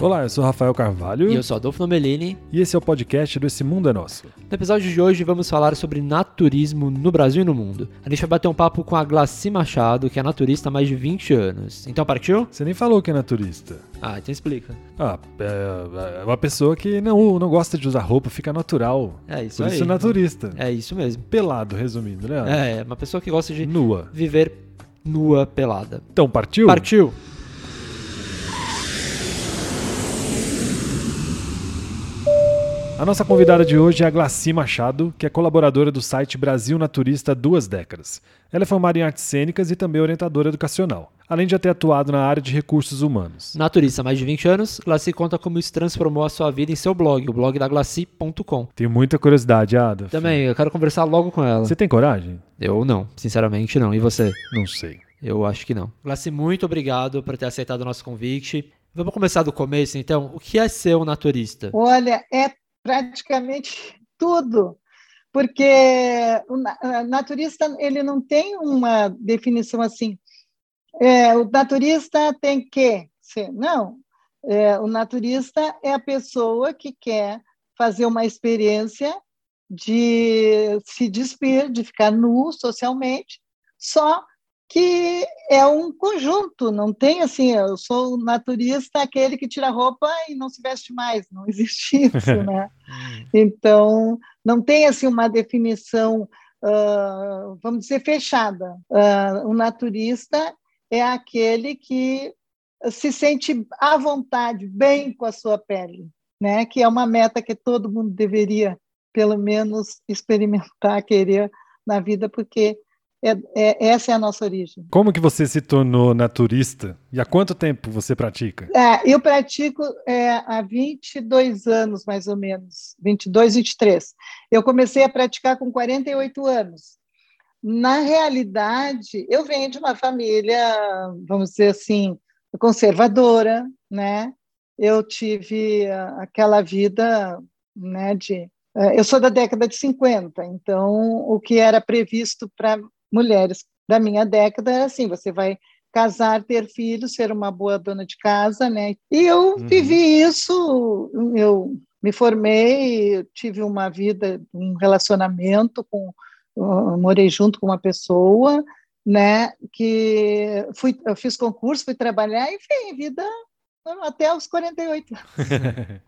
Olá, eu sou Rafael Carvalho. E eu sou Adolfo Nomelini. E esse é o podcast do Esse Mundo é Nosso. No episódio de hoje vamos falar sobre naturismo no Brasil e no mundo. A gente vai bater um papo com a Glaci Machado, que é naturista há mais de 20 anos. Então partiu? Você nem falou que é naturista. Então explica. É uma pessoa que não gosta de usar roupa, fica natural. É isso Por aí. isso é naturista. É isso mesmo. Pelado, resumindo, né? É, uma pessoa que gosta de nua. Viver nua, pelada. Então, partiu? Partiu! A nossa convidada de hoje é a Glaci Machado, que é colaboradora do site Brasil Naturista há 2 décadas. Ela é formada em artes cênicas e também orientadora educacional, além de ter atuado na área de recursos humanos. Naturista há mais de 20 anos, Glaci conta como isso transformou a sua vida em seu blog, o blog da Glaci.com. Tenho muita curiosidade, Adolfo. Também, eu quero conversar logo com ela. Você tem coragem? Eu não, sinceramente não. E você? Não sei. Eu acho que não. Glaci, muito obrigado por ter aceitado o nosso convite. Vamos começar do começo, então. O que é ser um naturista? Olha, é praticamente tudo, porque o naturista ele não tem uma definição assim. O naturista tem que ser. Não. O naturista é a pessoa que quer fazer uma experiência de se despir, de ficar nu socialmente, só que é um conjunto, não tem assim, eu sou naturista, aquele que tira a roupa e não se veste mais, não existe isso, né? Então, não tem assim uma definição, vamos dizer, fechada. O naturista é aquele que se sente à vontade, bem com a sua pele, né? Que é uma meta que todo mundo deveria, pelo menos, experimentar, querer na vida, porque essa é a nossa origem. Como que você se tornou naturista? E há quanto tempo você pratica? Eu pratico há 22 anos, mais ou menos. 22, 23. Eu comecei a praticar com 48 anos. Na realidade, eu venho de uma família, vamos dizer assim, conservadora, né? Eu tive aquela vida, né, eu sou da década de 50, então o que era previsto para mulheres da minha década era assim, você vai casar, ter filhos, ser uma boa dona de casa, né? E eu vivi isso, eu me formei, tive uma vida, um relacionamento, morei junto com uma pessoa, né? Eu fiz concurso, fui trabalhar, enfim, vida até os 48 anos.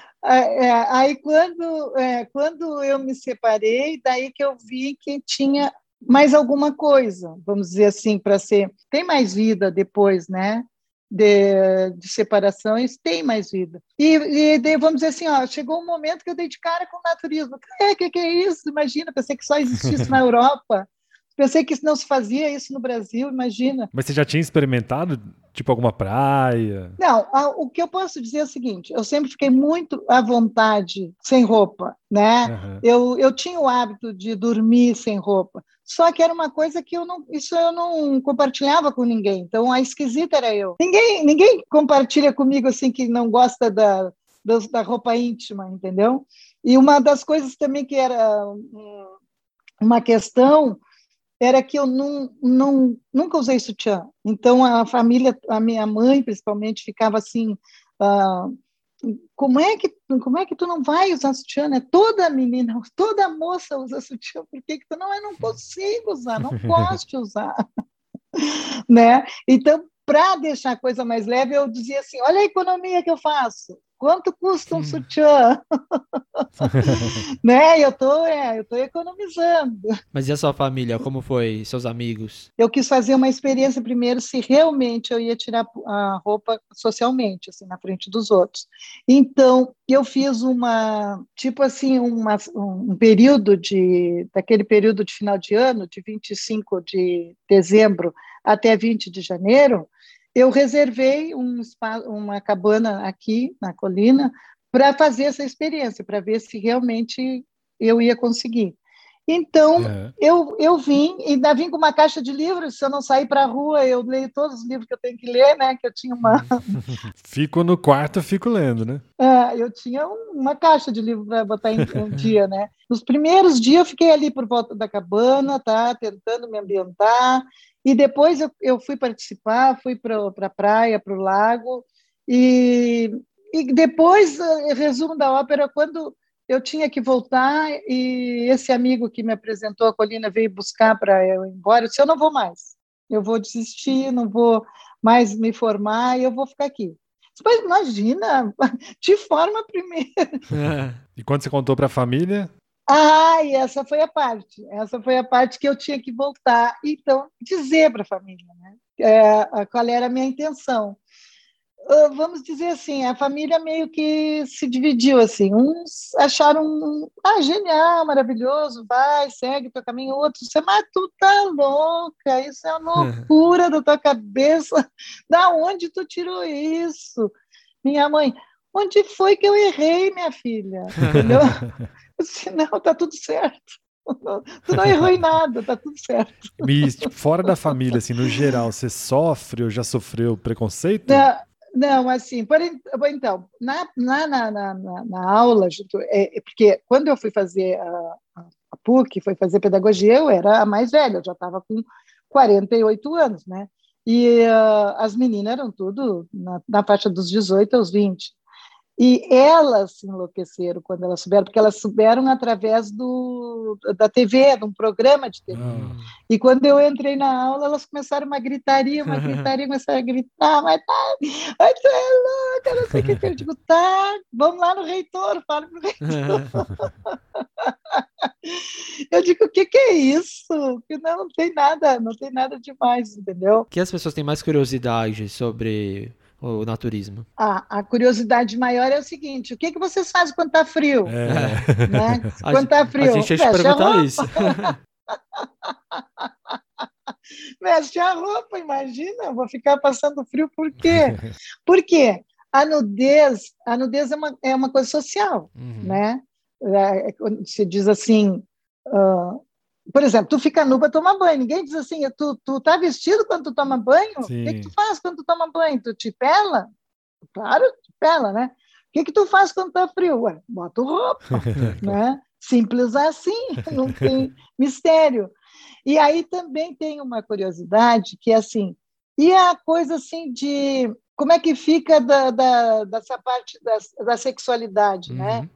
Aí quando eu me separei, daí que eu vi que tinha mais alguma coisa, vamos dizer assim, para ser. Tem mais vida depois, né? De separações, tem mais vida. E vamos dizer assim, chegou um momento que eu dei de cara com o naturismo. Que é isso? Imagina, pensei que só existisse na Europa. Pensei que isso não se fazia isso no Brasil, imagina. Mas você já tinha experimentado, tipo, alguma praia? Não, o que eu posso dizer é o seguinte, eu sempre fiquei muito à vontade sem roupa, né? Eu tinha o hábito de dormir sem roupa, só que era uma coisa que eu não compartilhava com ninguém, então a esquisita era eu. Ninguém compartilha comigo assim que não gosta da roupa íntima, entendeu? E uma das coisas também que era uma questão era que eu nunca usei sutiã. Então, a família, a minha mãe, principalmente, ficava assim, como é que tu não vai usar sutiã, né? Toda menina, toda moça usa sutiã, por que tu não? Eu não consigo usar, não gosto de usar. Né? Então, para deixar a coisa mais leve, eu dizia assim, olha a economia que eu faço. Quanto custa um sutiã? Né? Eu tô economizando. Mas e a sua família? Como foi? Seus amigos? Eu quis fazer uma experiência primeiro se realmente eu ia tirar a roupa socialmente, assim, na frente dos outros. Então, eu fiz um período daquele período de final de ano, de 25 de dezembro até 20 de janeiro, eu reservei uma cabana aqui na colina para fazer essa experiência, para ver se realmente eu ia conseguir. Então, eu vim, ainda vim com uma caixa de livros, se eu não sair para a rua, eu leio todos os livros que eu tenho que ler, né? Que eu tinha uma... Fico no quarto, fico lendo, né? Eu tinha uma caixa de livros para botar em um dia, né? Nos primeiros dias eu fiquei ali por volta da cabana, tá? Tentando me ambientar, e depois eu fui participar, fui para a praia, para o lago, e E depois, resumo da ópera, quando eu tinha que voltar e esse amigo que me apresentou a Colina veio buscar para eu ir embora, eu disse, eu não vou mais, eu vou desistir, não vou mais me formar e eu vou ficar aqui. Mas imagina, te forma primeiro. E quando você contou para a família? E essa foi a parte que eu tinha que voltar, então, dizer para a família, né? Qual era a minha intenção. Vamos dizer assim, a família meio que se dividiu, assim, uns acharam, genial, maravilhoso, vai, segue teu caminho, outros, mas tu tá louca, isso é uma loucura da tua cabeça, da onde tu tirou isso? Minha mãe, onde foi que eu errei, minha filha? Entendeu? Eu disse, não, tá tudo certo. Tu não errou em nada, tá tudo certo. E, tipo, fora da família, assim, no geral, você sofre ou já sofreu preconceito? Não, assim, então, na aula, porque quando eu fui fazer a PUC, fui fazer pedagogia, eu era a mais velha, eu já estava com 48 anos, né? E as meninas eram tudo na faixa dos 18 aos 20. E elas se enlouqueceram quando elas souberam, porque elas souberam através da TV, de um programa de TV. E quando eu entrei na aula, elas começaram uma gritaria, começaram a gritar, mas ai, tu é louca, não sei o que. Eu digo, tá, vamos lá no reitor, fala pro reitor. Eu digo, o que é isso? Que não tem nada demais, entendeu? O que as pessoas têm mais curiosidade sobre o naturismo? A curiosidade maior é o seguinte, o que vocês fazem quando tá frio? Né? Quando tá frio, a gente ia te perguntar isso. Veste a roupa, imagina, eu vou ficar passando frio por quê? Porque a nudez é uma coisa social, né? Se diz assim, por exemplo, tu fica nu para tomar banho, ninguém diz assim, tu tá vestido quando tu toma banho? Sim. O que tu faz quando tu toma banho? Tu te pela? Claro, te pela, né? O que tu faz quando tá frio? Ué, bota roupa, né? Simples assim, não tem mistério. E aí também tem uma curiosidade que é assim, e a coisa assim de como é que fica dessa parte da sexualidade, né?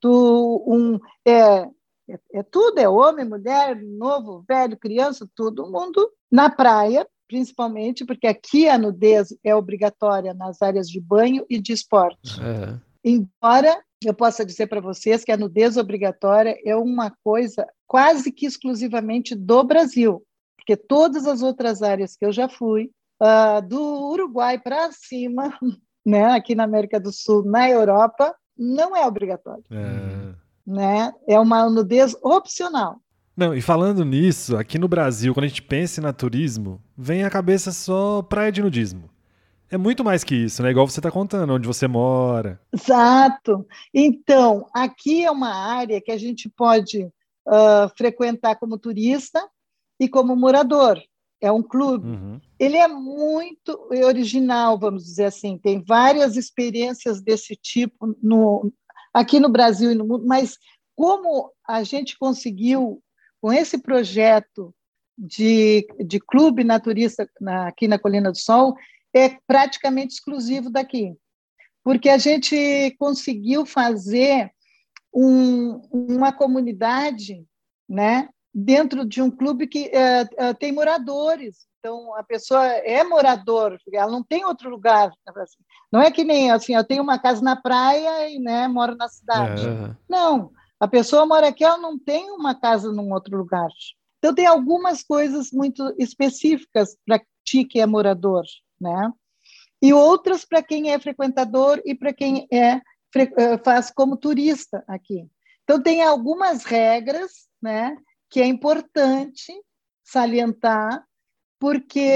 Tudo, é homem, mulher, novo, velho, criança, todo mundo na praia, principalmente, porque aqui a nudez é obrigatória nas áreas de banho e de esporte. Embora eu possa dizer para vocês que a nudez obrigatória é uma coisa quase que exclusivamente do Brasil, porque todas as outras áreas que eu já fui, do Uruguai para cima, né, aqui na América do Sul, na Europa, não é obrigatório. Né? É uma nudez opcional. Não, e falando nisso, aqui no Brasil, quando a gente pensa em naturismo, vem à cabeça só praia de nudismo. É muito mais que isso, né? Igual você está contando, onde você mora. Exato. Então, aqui é uma área que a gente pode frequentar como turista e como morador. É um clube. Ele é muito original, vamos dizer assim. Tem várias experiências desse tipo aqui no Brasil e no mundo, mas como a gente conseguiu, com esse projeto de clube naturista aqui na Colina do Sol, é praticamente exclusivo daqui, porque a gente conseguiu fazer uma comunidade, né, dentro de um clube que tem moradores. Então, a pessoa é morador, ela não tem outro lugar. Não é que nem assim, eu tenho uma casa na praia e, né, moro na cidade. Não, a pessoa mora aqui, ela não tem uma casa num outro lugar. Então, tem algumas coisas muito específicas para ti que é morador, né? E outras para quem é frequentador e para quem faz como turista aqui. Então, tem algumas regras, né, que é importante salientar, porque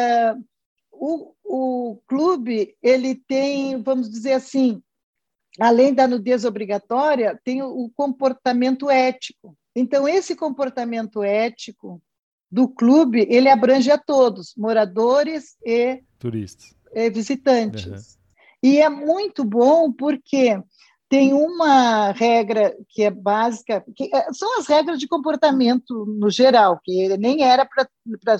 o clube, ele tem, vamos dizer assim, além da nudez obrigatória, tem o comportamento ético. Então, esse comportamento ético do clube, ele abrange a todos, moradores e turistas, visitantes. E é muito bom porque tem uma regra que é básica, que são as regras de comportamento no geral, que nem era para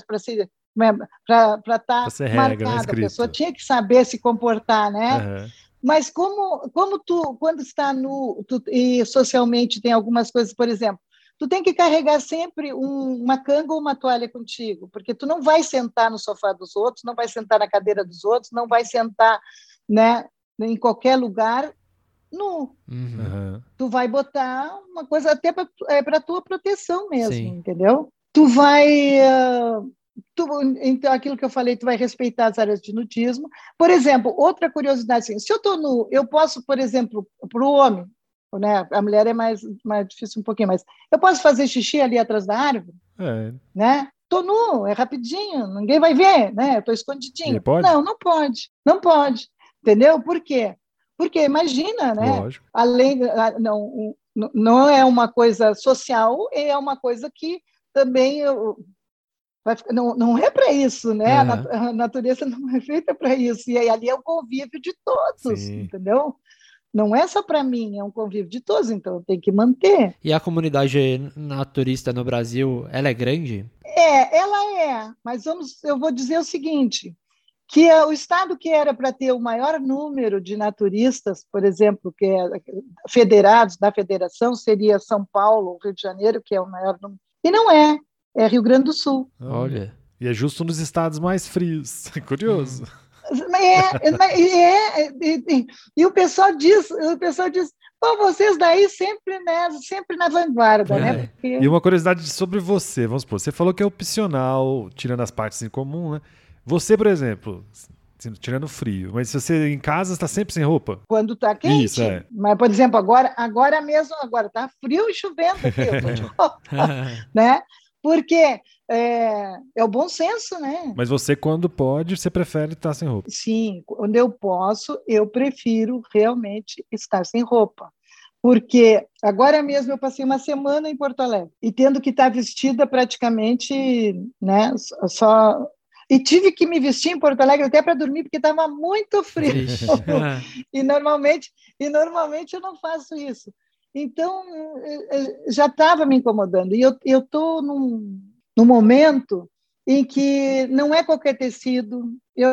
estar marcada, a pessoa tinha que saber se comportar, né? Mas como tu, quando está e socialmente tem algumas coisas, por exemplo, tu tem que carregar sempre uma canga ou uma toalha contigo, porque tu não vai sentar no sofá dos outros, não vai sentar na cadeira dos outros, não vai sentar, né, em qualquer lugar nu. Uhum. Tu vai botar uma coisa até para tua proteção mesmo, Sim. entendeu? Tu vai... então, aquilo que eu falei, tu vai respeitar as áreas de nudismo. Por exemplo, outra curiosidade, assim, se eu estou nu, eu posso, por exemplo, para o homem, né? A mulher é mais difícil um pouquinho, mas eu posso fazer xixi ali atrás da árvore, né? Estou nu, é rapidinho, ninguém vai ver, né? Estou escondidinho. Pode? Não pode, não pode, entendeu? Por quê? Porque imagina, né? Lógico. Além, não é uma coisa social, é uma coisa que também não é para isso, né? A natureza não é feita para isso. E aí, ali é o convívio de todos, Sim. entendeu? Não é só para mim, é um convívio de todos, então tem que manter. E a comunidade naturista no Brasil, ela é grande? Ela é, mas eu vou dizer o seguinte, que o estado que era para ter o maior número de naturistas, por exemplo, que é federados da federação, seria São Paulo, Rio de Janeiro, que é o maior número, e não é Rio Grande do Sul. Olha. E é justo nos estados mais frios. Curioso. E o pessoal diz, pô, vocês daí sempre na vanguarda, né? Porque... E uma curiosidade sobre você, vamos supor, você falou que é opcional, tirando as partes em comum, né? Você, por exemplo, tirando o frio, mas se você em casa está sempre sem roupa? Quando está quente. Isso, é. Mas, por exemplo, agora mesmo, tá frio e chovendo aqui, eu tô de roupa, né? Porque é o bom senso, né? Mas você, quando pode, você prefere estar sem roupa? Sim, quando eu posso, eu prefiro realmente estar sem roupa. Porque agora mesmo eu passei uma semana em Porto Alegre e tendo que estar vestida praticamente, né, só... E tive que me vestir em Porto Alegre até para dormir, porque estava muito frio. E normalmente eu não faço isso. Então, já estava me incomodando. E eu estou num momento em que não é qualquer tecido,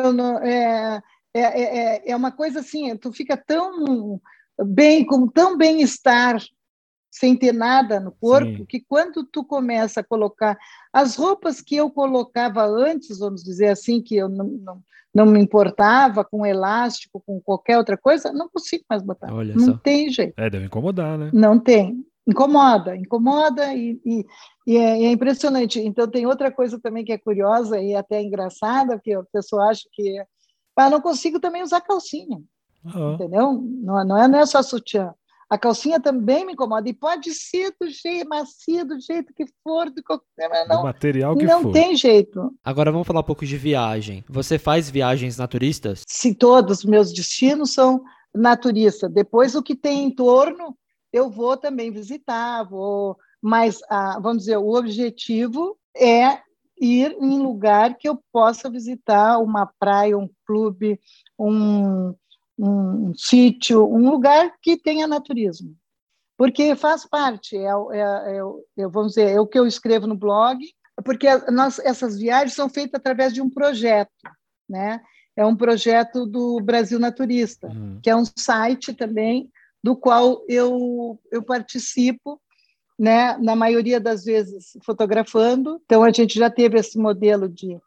é uma coisa assim, tu fica tão bem, com tão bem-estar, sem ter nada no corpo, Sim. Que quando tu começa a colocar as roupas que eu colocava antes, vamos dizer assim, que eu não me importava com elástico, com qualquer outra coisa, não consigo mais botar. Olha não só. Tem jeito. Deve incomodar, né? Não tem. Incomoda e é impressionante. Então, tem outra coisa também que é curiosa e até engraçada, que a pessoa acha que não consigo também usar calcinha, entendeu? Não é só sutiã. A calcinha também me incomoda, e pode ser do jeito macio, do jeito que for, do material que não for. Não tem jeito. Agora vamos falar um pouco de viagem. Você faz viagens naturistas? Se todos os meus destinos são naturistas, depois o que tem em torno, eu vou também visitar, mas vamos dizer, o objetivo é ir em lugar que eu possa visitar, uma praia, um clube, um sítio, um lugar que tenha naturismo, porque faz parte, vamos dizer, é o que eu escrevo no blog, porque essas viagens são feitas através de um projeto, né? É um projeto do Brasil Naturista, que é um site também do qual eu participo, né? Na maioria das vezes fotografando. Então a gente já teve esse modelo de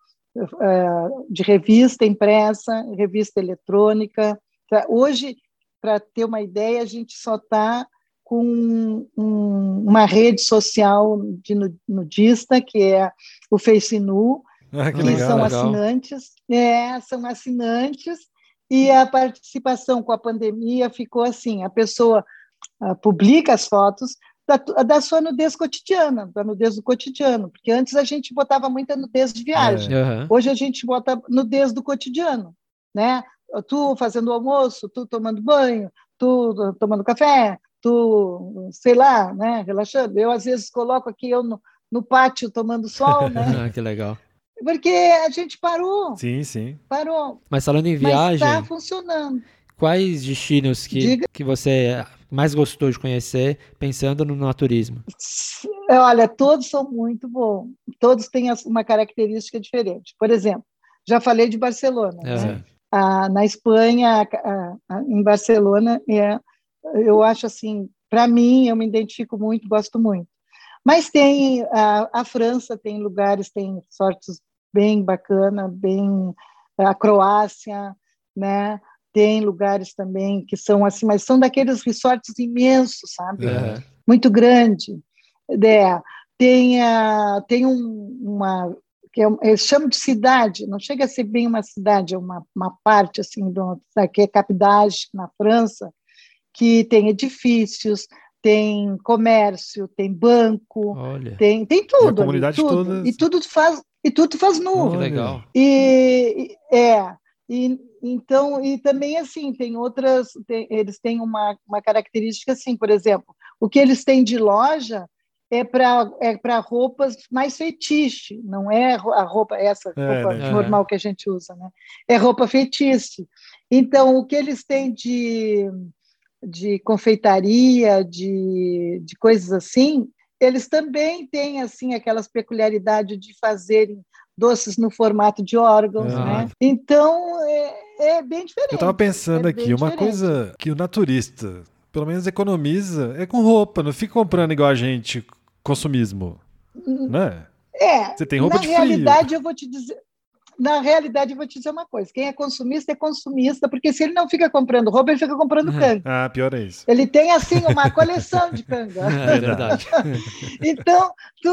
revista impressa, revista eletrônica. Hoje, para ter uma ideia, a gente só está com uma rede social de nudista, que é o Face Nu, que legal, são legal. assinantes, e a participação com a pandemia ficou assim, a pessoa publica as fotos da sua nudez cotidiana, da nudez do cotidiano, porque antes a gente botava muita nudez de viagem, hoje a gente bota nudez do cotidiano, né? Tu fazendo o almoço, tu tomando banho, tu tomando café, tu, sei lá, né, relaxando. Eu, às vezes, coloco aqui eu no pátio tomando sol, né? Que legal. Porque a gente parou. Sim. Parou. Mas falando em viagem... Mas está funcionando. Quais destinos que você mais gostou de conhecer pensando no naturismo? Olha, todos são muito bons. Todos têm uma característica diferente. Por exemplo, já falei de Barcelona, né? Na Espanha, em Barcelona, eu acho assim, para mim, eu me identifico muito, gosto muito. Mas tem a França, tem lugares, tem resorts bem bacana, a Croácia, né? Tem lugares também que são assim, mas são daqueles resorts imensos, sabe? Muito grande. Tem uma que eles chamam de cidade, não chega a ser bem uma cidade, é uma parte assim que é Cap d'Agde, na França, que tem edifícios, tem comércio, tem banco, tem tudo. E a comunidade ali, tudo. toda... E tudo faz nu. Que legal. Então, e também assim, eles têm uma característica assim, por exemplo, o que eles têm de loja é para roupas mais fetiche, não é a roupa, essa roupa normal que a gente usa, né? É roupa fetiche. Então, o que eles têm de confeitaria, de coisas assim, eles também têm assim aquelas peculiaridades de fazerem doces no formato de órgãos, né? Então, é bem diferente. Eu estava pensando aqui, uma coisa que o naturista, pelo menos economiza, é com roupa, não fica comprando igual a gente, consumismo, né? Você tem roupa de frio. Na realidade, eu vou te dizer uma coisa. Quem é consumista, porque se ele não fica comprando roupa, ele fica comprando canga. Pior é isso. Ele tem, assim, uma coleção de canga. É verdade. Então,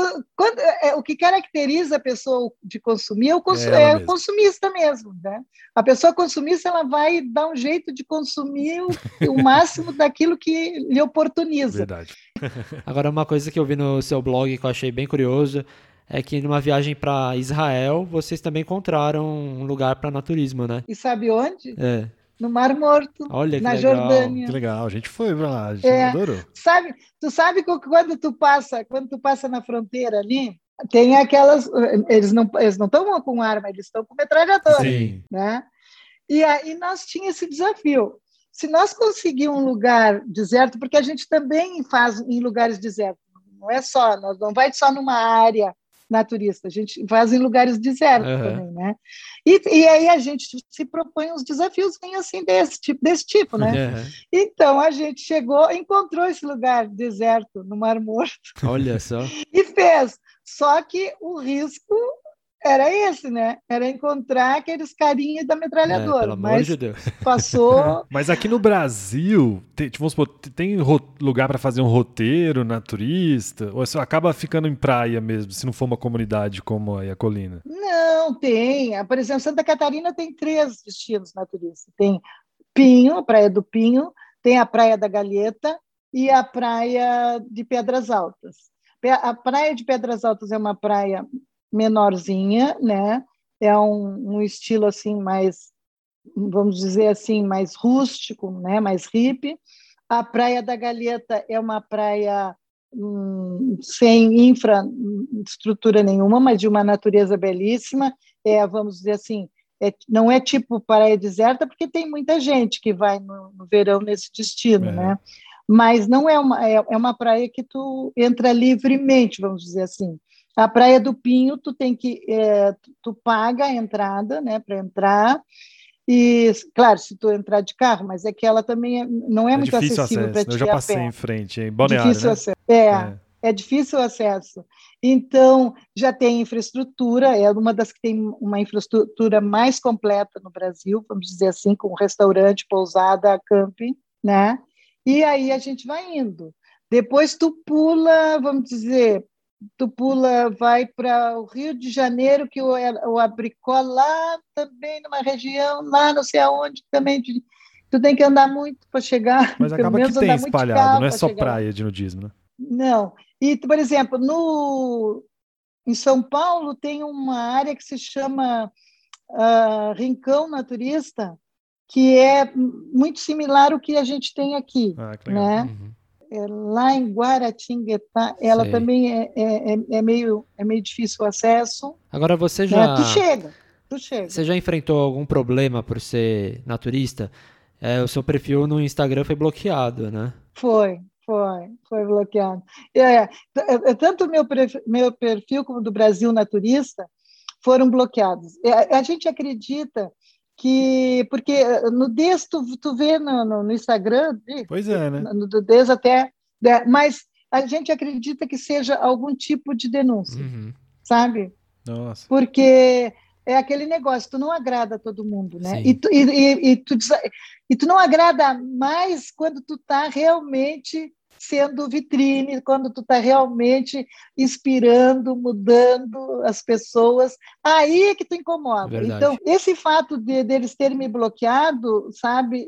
o que caracteriza a pessoa de consumir é o consumista mesmo, né? A pessoa consumista, ela vai dar um jeito de consumir o máximo daquilo que lhe oportuniza. Verdade. Agora, uma coisa que eu vi no seu blog que eu achei bem curioso é que numa viagem para Israel, vocês também entraram um lugar para naturismo, né? E sabe onde? No Mar Morto, olha, na legal. Jordânia. Que legal, a gente foi para lá, a gente adorou. Tu sabe que quando tu passa na fronteira ali, tem aquelas... Eles não estão com arma, eles estão com metralhadora. Sim. Né? E aí nós tínhamos esse desafio. Se nós conseguirmos um lugar deserto, porque a gente também faz em lugares desertos, não vai só numa área naturista, a gente faz em lugares desertos também, né? E aí a gente se propõe uns desafios assim desse tipo, né? Então a gente encontrou esse lugar deserto no Mar Morto. Olha só. E fez. Só que o risco era esse, né? Era encontrar aqueles carinhas da metralhadora. Pelo amor de Deus. Passou. Mas aqui no Brasil, vamos supor, tem lugar para fazer um roteiro naturista? Ou isso acaba ficando em praia mesmo, se não for uma comunidade como a Colina? Não, tem. Por exemplo, Santa Catarina tem 3 destinos naturistas. Tem Pinho, a Praia do Pinho, tem a Praia da Galheta e a Praia de Pedras Altas. A Praia de Pedras Altas é uma praia menorzinha, né? É um estilo assim mais, vamos dizer assim, mais rústico, né? Mais hippie. A Praia da Galheta é uma praia sem infraestrutura nenhuma, mas de uma natureza belíssima. Vamos dizer assim, não é tipo praia deserta, porque tem muita gente que vai no verão nesse destino, né? Mas não é uma praia que tu entra livremente, vamos dizer assim. A Praia do Pinho, tu paga a entrada, né, para entrar. E, claro, se tu entrar de carro, mas é que ela também não é muito acessível para ti. Eu já passei em frente, em Balneário, difícil né? acesso. É difícil o acesso. Então, já tem infraestrutura, é uma das que tem uma infraestrutura mais completa no Brasil, vamos dizer assim, com restaurante, pousada, camping, né? E aí a gente vai indo. Depois tu pula, vamos dizer, vai para o Rio de Janeiro, que o Abricó, lá também, numa região, lá não sei aonde, também tu tem que andar muito para chegar. Mas acaba que tem espalhado, não é só praia de nudismo, né? Não. E, por exemplo, em São Paulo tem uma área que se chama Rincão Naturista, que é muito similar ao que a gente tem aqui, que legal. né? Lá em Guaratinguetá, ela também é meio difícil o acesso. Agora você já... Tu chega. Você já enfrentou algum problema por ser naturista? O seu perfil no Instagram foi bloqueado, né? Foi bloqueado. Tanto o meu perfil como do Brasil Naturista foram bloqueados. A gente acredita porque nudez tu vê no Instagram, Pois é, né? Nudez até, né, mas a gente acredita que seja algum tipo de denúncia, sabe? Nossa. Porque é aquele negócio, tu não agrada a todo mundo, né? Sim. E tu não agrada mais quando tu tá realmente sendo vitrine, quando tu tá realmente inspirando, mudando as pessoas, aí é que tu incomoda. Verdade. Então, esse fato deles terem me bloqueado, sabe,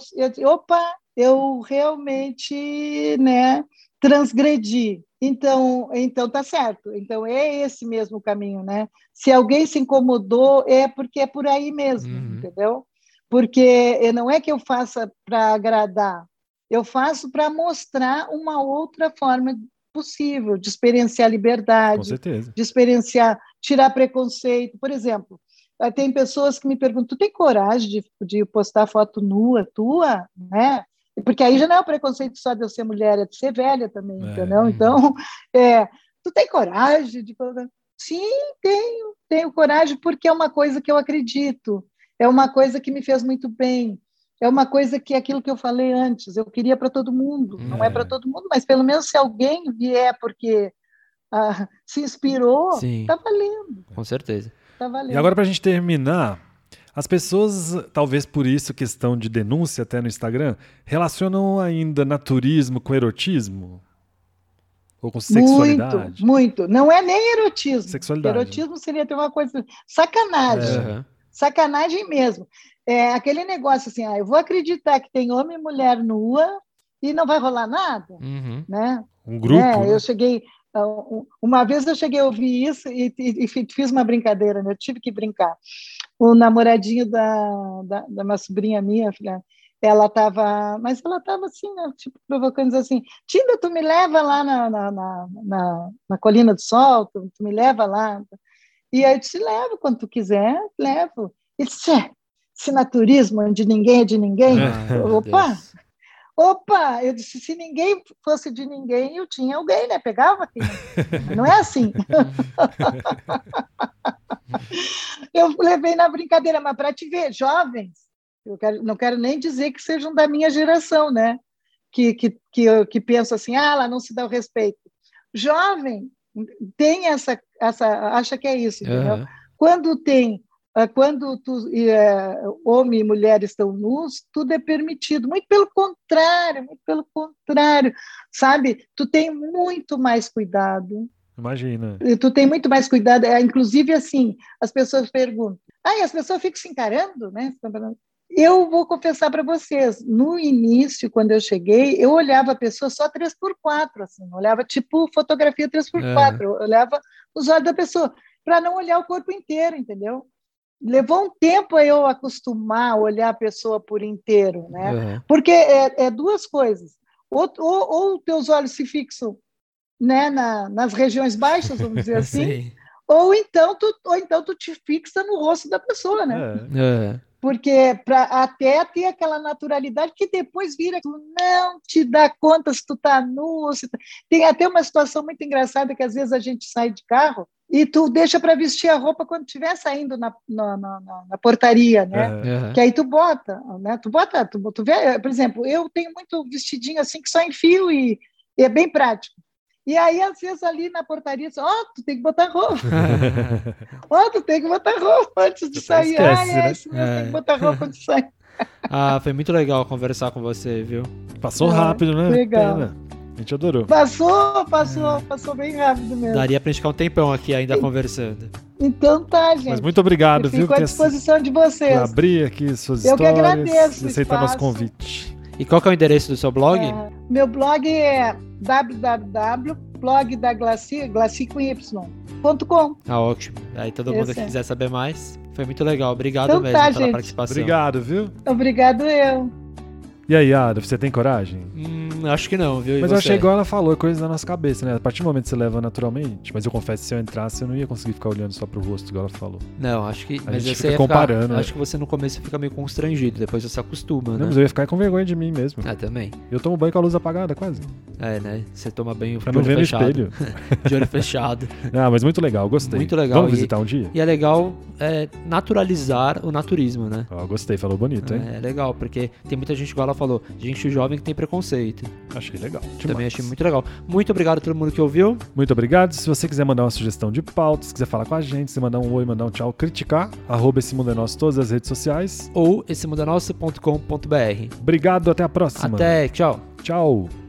eu realmente, né, transgredi. Então tá certo. Então é esse mesmo caminho, né? Se alguém se incomodou, é porque é por aí mesmo, entendeu? Porque não é que eu faça para agradar, eu faço para mostrar uma outra forma possível de experienciar Com liberdade, certeza. de experienciar, tirar preconceito. Por exemplo, tem pessoas que me perguntam, tu tem coragem de postar foto nua tua, né? Porque aí já não é o preconceito só de eu ser mulher, é de ser velha também, entendeu? Então, tu tem coragem de colocar? Sim, tenho coragem, porque é uma coisa que eu acredito, é uma coisa que me fez muito bem, é uma coisa que é aquilo que eu falei antes, eu queria para todo mundo, não é para todo mundo, mas pelo menos se alguém vier porque se inspirou, Sim. tá valendo. Com certeza. Tá valendo. E agora, para a gente terminar, as pessoas, talvez por isso, questão de denúncia até no Instagram, relacionam ainda naturismo com erotismo? Ou com sexualidade? Muito. Não é nem erotismo. Sexualidade. Erotismo seria ter uma coisa... Sacanagem. Sacanagem mesmo. É aquele negócio assim, eu vou acreditar que tem homem e mulher nua e não vai rolar nada, né? Um grupo, né? Eu cheguei... Uma vez eu cheguei a ouvir isso e fiz uma brincadeira, né? Eu tive que brincar. O namoradinho da uma sobrinha minha, filha, ela estava assim, né, tipo, provocando assim, Tinda, tu me leva lá na Colina do Sol, tu me leva lá. E aí eu disse, levo, quando tu quiser, levo. Ele disse, esse naturismo de ninguém é de ninguém. Opa, eu disse, se ninguém fosse de ninguém, eu tinha alguém, né? Pegava aqui. Não é assim. Eu levei na brincadeira, mas para te ver, jovens, não quero nem dizer que sejam da minha geração, né? Que pensam assim, ela não se dá o respeito. Jovem tem essa acha que é isso, entendeu? Quando homem e mulher estão nus, tudo é permitido. Muito pelo contrário, sabe? Tu tem muito mais cuidado. Imagina. Tu tem muito mais cuidado. Inclusive, assim, as pessoas perguntam. As pessoas ficam se encarando, né? Eu vou confessar para vocês, no início, quando eu cheguei, eu olhava a pessoa só 3x4, assim, olhava tipo fotografia 3x4, eu olhava os olhos da pessoa, para não olhar o corpo inteiro, entendeu? Levou um tempo a eu acostumar a olhar a pessoa por inteiro, né? Porque é duas coisas. Ou teus olhos se fixam, né, nas regiões baixas, vamos dizer assim, ou então tu te fixa no rosto da pessoa, né? Porque para até ter aquela naturalidade que depois vira, tu não te dá conta se tu tá nu, tem até uma situação muito engraçada que às vezes a gente sai de carro e tu deixa para vestir a roupa quando estiver saindo na portaria, né? Que aí tu bota, né? Tu vê, por exemplo, eu tenho muito vestidinho assim que só enfio e é bem prático. E aí, às vezes, ali na portaria, tu tem que botar roupa. Tu tem que botar roupa antes de sair. Esquece, né? Isso mesmo, tem que botar roupa antes de sair. Foi muito legal conversar com você, viu? Passou rápido, né? Legal. Pena. A gente adorou. Passou bem rápido mesmo. Daria pra gente ficar um tempão aqui ainda conversando. Então tá, gente. Mas muito obrigado, viu? Fico à disposição de vocês. Por abrir aqui suas Eu histórias. que agradeço e aceitar nosso convite. E qual que é o endereço do seu blog? Meu blog é www.blogdaglaci.com. Ótimo. Aí todo mundo que quiser saber mais. Foi muito legal. Obrigado então mesmo pela participação. Obrigado, viu? Obrigado eu. E aí, Ada, você tem coragem? Acho que não, viu? E Mas eu você? achei igual ela falou, coisa da nossa cabeça, né? A partir do momento que você leva naturalmente, mas eu confesso que se eu entrasse, eu não ia conseguir ficar olhando só pro rosto, igual ela falou. Não, acho que... Mas gente você fica ia comparando, né? Acho que você no começo fica meio constrangido, depois você se acostuma, Não, né? mas eu ia ficar com vergonha de mim mesmo. Ah, também. Eu tomo banho com a luz apagada, quase. É, né? Você toma banho Pra de não olho ver no fechado. espelho. De olho fechado. Ah, mas muito legal, gostei. Muito legal. Vamos visitar um dia? E é legal naturalizar o naturismo, né? Ó, gostei, falou bonito, hein? É legal, porque tem muita gente, igual ela falou, gente jovem que tem preconceito. Achei legal. Também achei muito legal. Muito obrigado a todo mundo que ouviu. Muito obrigado. Se você quiser mandar uma sugestão de pauta, se quiser falar com a gente, se mandar um oi, mandar um tchau, criticar, @Esse Mundo é Nosso, todas as redes sociais. Ou essemundanosso.com.br. Obrigado, até a próxima. Até, tchau. Tchau.